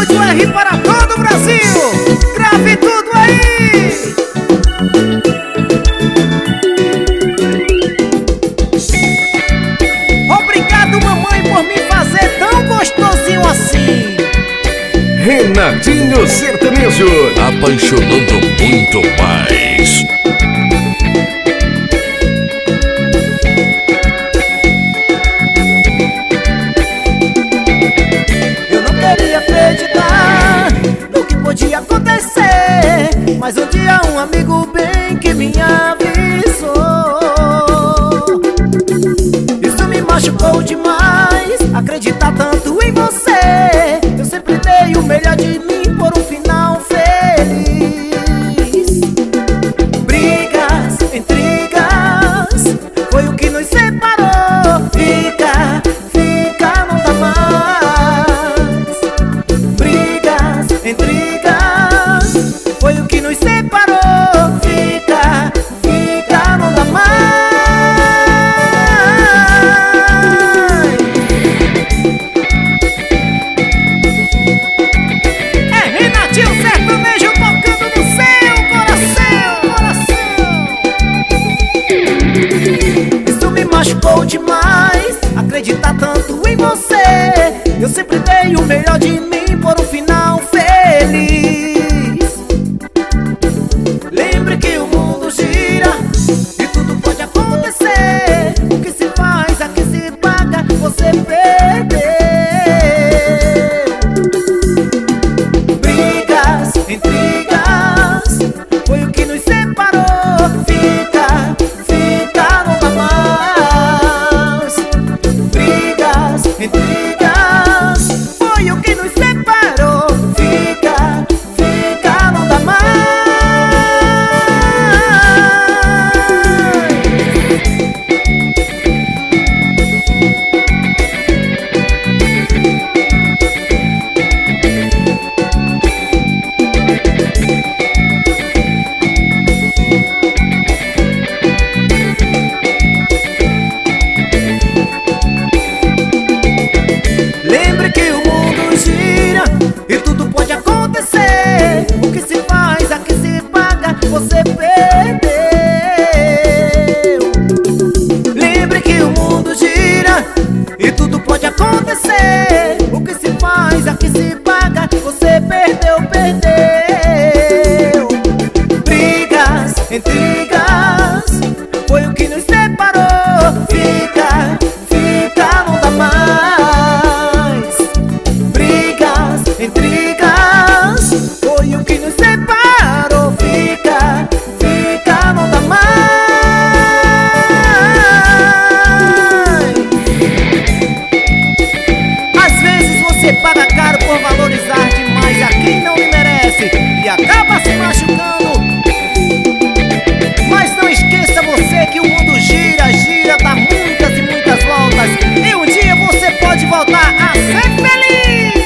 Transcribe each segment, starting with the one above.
Estúdio R para todo o Brasil. Grave tudo aí. Obrigado, mamãe, por me fazer tão gostosinho assim. Renatinho Sertanejo, apaixonando muito mais. Eu não queria acreditar no que podia acontecer, mas um dia um amigo bem que me avisou. Isso me machucou demais, acreditar tanto em você. Eu sempre dei o melhor de mim por um final feliz. Brigas, intrigas, foi o que nos separou. Fica, não dá mais. Brigas, intrigas, foi o que nos separou. Fica, não dá mais. Machucou demais acreditar tanto em você. Eu sempre dei o melhor de mim por um final feliz. Lembre que o mundo gira e tudo pode acontecer. O que se faz, a que se paga, você perdeu. Brigas, intrigas, foi o que nos separou. Fica, não dá mais. Intrigas, foi o que nos separou. Fica, não dá mais. Lembre que o mundo gira e tudo pode acontecer. O que se faz, a que se paga, você perdeu. Lembre que o mundo gira e tudo pode acontecer. O que se faz, a que se paga, você perdeu. Brigas, intrigas, foi o que nos separou. Fica, não dá mais. Intrigas, foi o que nos separou. Fica, não dá mais. Às vezes você paga caro por valorizar demais a quem não lhe merece e acaba se machucando. Mas não esqueça você que o mundo gira, dá muitas e muitas voltas, e um dia você pode voltar a ser feliz.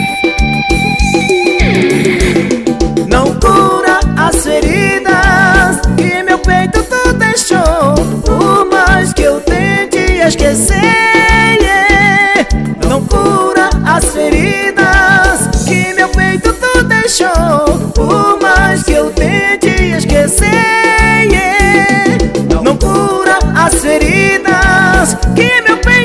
Não cura as feridas que meu peito tu deixou, por mais que eu tente esquecer. Não cura as feridas que meu peito tu deixou, por mais que eu tente esquecer. Não cura as feridas que meu peito